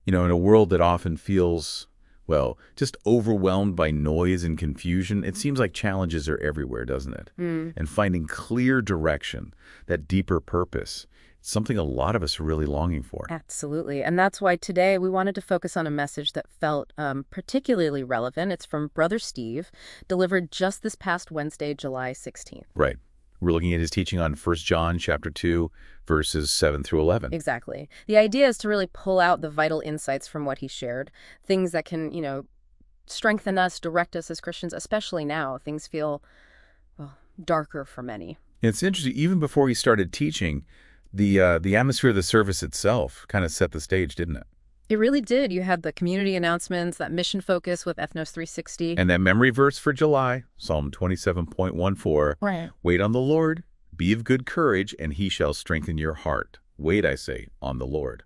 In a world that often feels, well, just overwhelmed by noise and confusion, it seems like challenges are everywhere, doesn't it? Mm, And finding clear direction, that deeper purpose, it's something a lot of us are really longing for. absolutely. And that's why today we wanted to focus on a message that felt particularly relevant. It's from Brother Steve, delivered just this past Wednesday, July 16th. Right. We're looking at his teaching on 1 John chapter 2, verses 7 through 11. Exactly. The idea is to really pull out the vital insights from what he shared, things that can, strengthen us, direct us as Christians, especially now. Things feel, well, darker for many. It's interesting, even before he started teaching, the atmosphere of the service itself kind of set the stage, didn't it? It really did. You had the community announcements, that mission focus with Ethnos 360. And that memory verse for July, Psalm 27.14, Right. wait on the Lord, be of good courage, and he shall strengthen your heart. Wait, I say, on the Lord.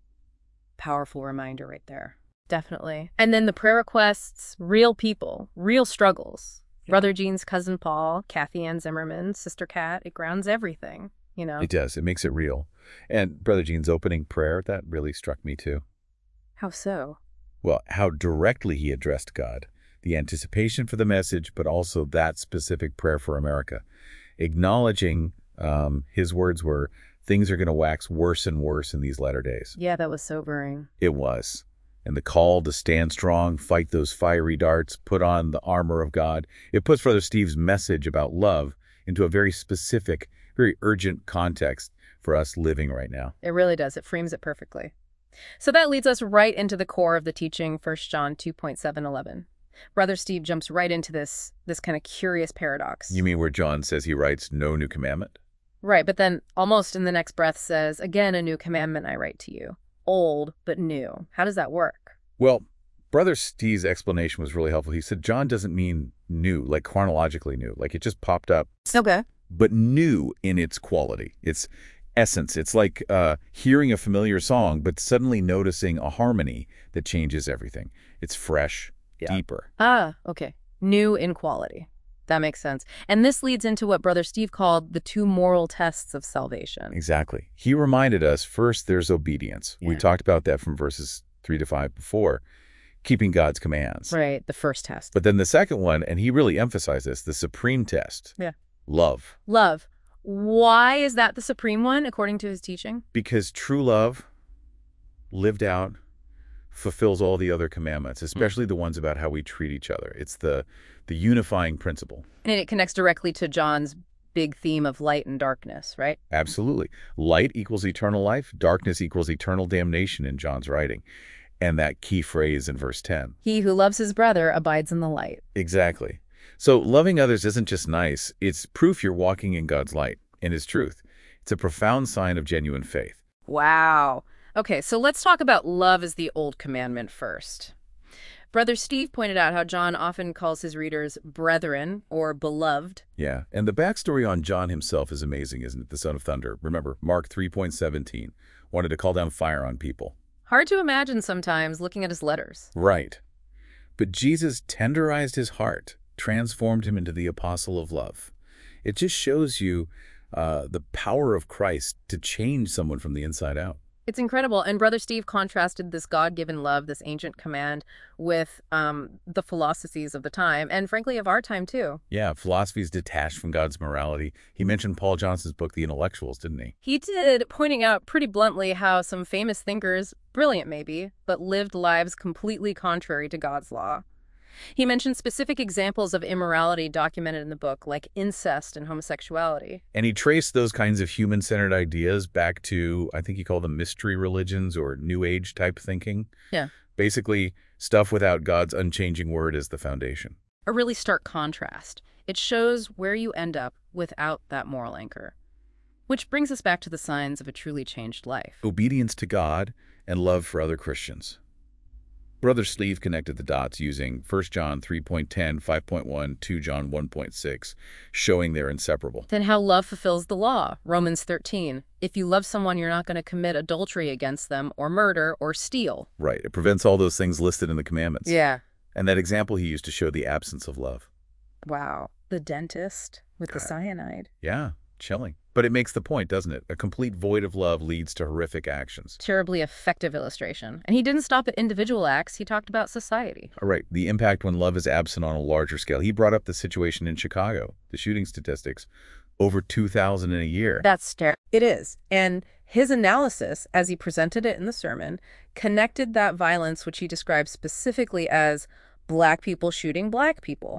Powerful reminder right there. Definitely. And then the prayer requests, real people, real struggles. Yeah. Brother Gene's cousin Paul, Kathy Ann Zimmerman, Sister Kat, it grounds everything. It does. It makes it real. And Brother Gene's opening prayer, that really struck me too. How so? Well, how directly he addressed God, the anticipation for the message, but also that specific prayer for America, acknowledging his words were, things are going to wax worse and worse in these latter days. Yeah, that was sobering. It was. And the call to stand strong, fight those fiery darts, put on the armor of God, it puts Brother Steve's message about love into a very specific, very urgent context for us living right now. It really does. It frames it perfectly. So that leads us right into the core of the teaching, 1 John 2.7:11. Brother Steve jumps right into this kind of curious paradox. You mean where John says he writes no new commandment? Right, but then almost in the next breath says, again, a new commandment I write to you. Old, but new. How does that work? Well, Brother Steve's explanation was really helpful. He said John doesn't mean new, like chronologically new, like it just popped up, Okay. but new in its quality, its essence. It's like hearing a familiar song, but suddenly noticing a harmony that changes everything. It's fresh, deeper. Okay. New in quality. That makes sense. And this leads into what Brother Steve called the two moral tests of salvation. Exactly. He reminded us, first, there's obedience. We Yeah. talked about that from verses 3 to 5 before, keeping God's commands. Right, the first test. But then the second one, and he really emphasized this, the supreme test. Yeah. Love. Love. Why is that the supreme one, according to his teaching? Because true love, lived out, fulfills all the other commandments, especially the ones about how we treat each other. It's the unifying principle. And it connects directly to John's big theme of light and darkness, right? Absolutely. Light equals eternal life. Darkness equals eternal damnation in John's writing. And that key phrase in verse 10. He who loves his brother abides in the light. Exactly. So loving others isn't just nice. It's proof you're walking in God's light and his truth. It's a profound sign of genuine faith. Wow. Okay, so let's talk about love as the old commandment first. Brother Steve pointed out how John often calls his readers brethren or beloved. Yeah, and the backstory on John himself is amazing, isn't it? The son of thunder. Remember, Mark 3.17 wanted to call down fire on people. Hard to imagine sometimes looking at his letters. Right. But Jesus tenderized his heart, transformed him into the apostle of love. It just shows you the power of Christ to change someone from the inside out. It's incredible. And Brother Steve contrasted this God-given love, this ancient command, with the philosophies of the time, and frankly of our time too. Yeah, philosophy is detached from God's morality. He mentioned Paul Johnson's book, The Intellectuals, didn't he? He did, pointing out pretty bluntly how some famous thinkers, brilliant maybe, but lived lives completely contrary to God's law. He mentioned specific examples of immorality documented in the book, like incest and homosexuality. And he traced those kinds of human-centered ideas back to, I think he called them mystery religions or New Age type thinking. Yeah. Basically, stuff without God's unchanging word as the foundation. A really stark contrast. It shows where you end up without that moral anchor. Which brings us back to the signs of a truly changed life. Obedience to God and love for other Christians. Brother Steve connected the dots using 1 John 3.10, 5.1, 2 John 1.6, showing they're inseparable. Then how love fulfills the law. Romans 13. If you love someone, you're not going to commit adultery against them or murder or steal. Right. It prevents all those things listed in the commandments. Yeah. And that example he used to show the absence of love. Wow. The dentist with the cyanide. Yeah. Chilling. But it makes the point, doesn't it? A complete void of love leads to horrific actions. Terribly effective illustration. And he didn't stop at individual acts. He talked about society. All right, the impact when love is absent on a larger scale. He brought up the situation in Chicago, the shooting statistics, over 2,000 in a year. That's terrible. It is. And his analysis, as he presented it in the sermon, connected that violence, which he described specifically as Black people shooting Black people,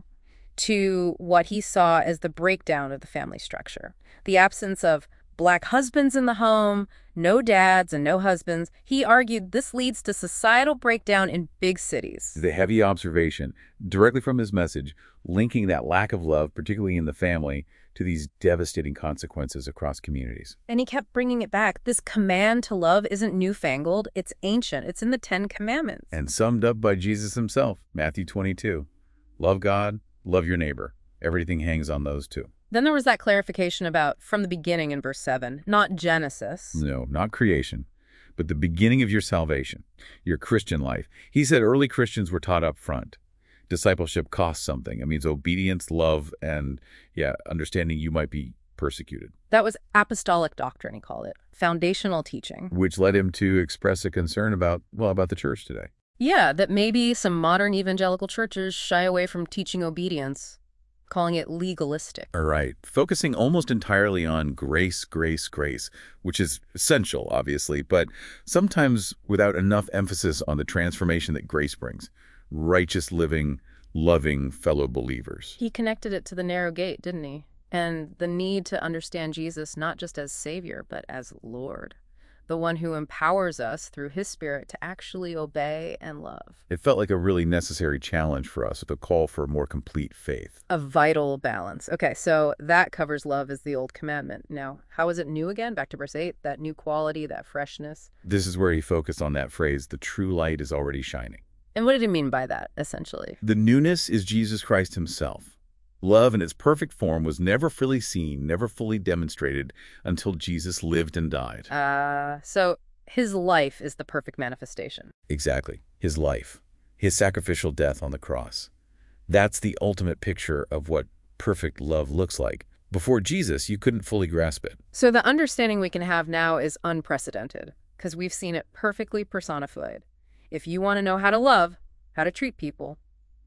to what he saw as the breakdown of the family structure. The absence of Black husbands in the home, no dads and no husbands. He argued this leads to societal breakdown in big cities. The heavy observation, directly from his message, linking that lack of love, particularly in the family, to these devastating consequences across communities. And he kept bringing it back. This command to love isn't newfangled. It's ancient. It's in the 10 Commandments. And summed up by Jesus himself, Matthew 22. Love God, love your neighbor. Everything hangs on those two. Then there was that clarification about from the beginning in verse 7, not Genesis. No, not creation, but the beginning of your salvation, your Christian life. He said early Christians were taught up front. Discipleship costs something. It means obedience, love, and, understanding you might be persecuted. That was apostolic doctrine, he called it. Foundational teaching. Which led him to express a concern about the church today. Yeah, that maybe some modern evangelical churches shy away from teaching obedience, calling it legalistic. All right. Focusing almost entirely on grace, grace, grace, which is essential, obviously, but sometimes without enough emphasis on the transformation that grace brings. Righteous living, loving fellow believers. He connected it to the narrow gate, didn't he? And the need to understand Jesus not just as Savior, but as Lord. The one who empowers us through his Spirit to actually obey and love. It felt like a really necessary challenge for us, with a call for more complete faith. A vital balance. Okay, so that covers love as the old commandment. Now, how is it new again? Back to verse 8, that new quality, that freshness. This is where he focused on that phrase, the true light is already shining. And what did he mean by that, essentially? The newness is Jesus Christ himself. Love in its perfect form was never fully seen, never fully demonstrated until Jesus lived and died. So his life is the perfect manifestation. Exactly. His life. His sacrificial death on the cross. That's the ultimate picture of what perfect love looks like. Before Jesus, you couldn't fully grasp it. So the understanding we can have now is unprecedented, because we've seen it perfectly personified. If you want to know how to love, how to treat people,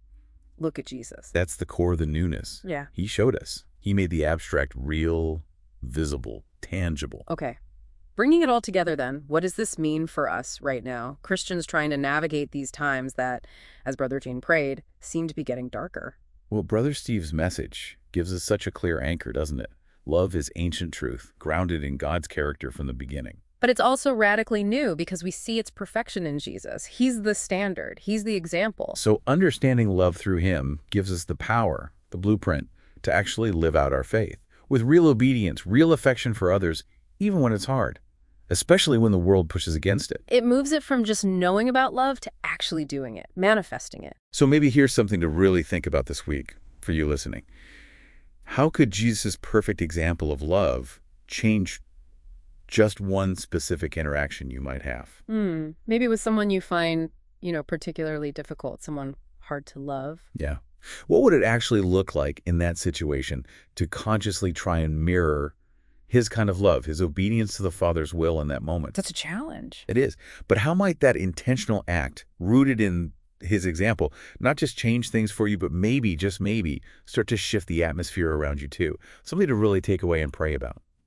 look at Jesus. That's the core of the newness. Yeah. He showed us. He made the abstract real, visible, tangible. Okay. Bringing it all together then, what does this mean for us right now? Christians trying to navigate these times that, as Brother Gene prayed, seem to be getting darker. Well, Brother Steve's message gives us such a clear anchor, doesn't it? Love is ancient truth, grounded in God's character from the beginning. But it's also radically new because we see its perfection in Jesus. He's the standard. He's the example. So understanding love through him gives us the power, the blueprint, to actually live out our faith with real obedience, real affection for others, even when it's hard, especially when the world pushes against it. It moves it from just knowing about love to actually doing it, manifesting it. So maybe here's something to really think about this week for you listening. How could Jesus' perfect example of love change just one specific interaction you might have? Maybe with someone you find, particularly difficult, someone hard to love. Yeah. What would it actually look like in that situation to consciously try and mirror his kind of love, his obedience to the Father's will in that moment? That's a challenge. It is. But how might that intentional act, rooted in his example, not just change things for you, but maybe, just maybe, start to shift the atmosphere around you too? Something to really take away and pray about.